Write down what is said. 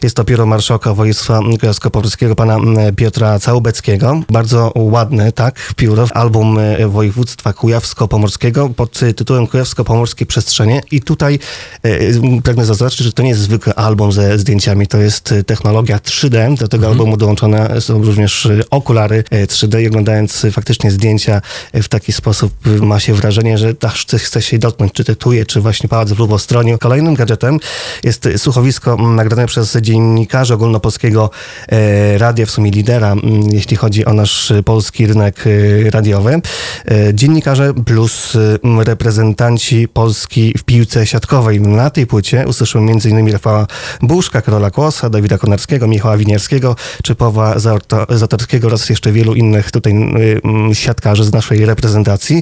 Jest to pióro marszałka województwa kujawsko-pomorskiego, pana Piotra Całubeckiego. Bardzo ładny, tak, pióro. Album województwa kujawsko-pomorskiego pod tytułem Kujawsko-Pomorskie Przestrzenie. I tutaj pragnę zaznaczyć, że to nie jest zwykły album ze zdjęciami, to jest technologia 3D. Do tego albumu dołączone są również okulary 3D i oglądając faktycznie zdjęcia w taki sposób ma się wrażenie, że aż chce się dotknąć, czy tytuje, czy właśnie pałac w Lubostroniu. Kolejnym gadżetem jest słuchowisko nagrane przez dziennikarzy ogólnopolskiego radia, w sumie lidera, jeśli chodzi o nasz polski rynek radiowy. Dziennikarze plus reprezentanci Polski w piłce siatkowej. Na tej płycie usłyszymy m.in. Rafała Buszka, Karola Kłosa, Dawida Konarskiego, Michała Winierskiego, czy Pawła Zatorskiego oraz jeszcze wielu innych tutaj siatkarzy z naszej reprezentacji.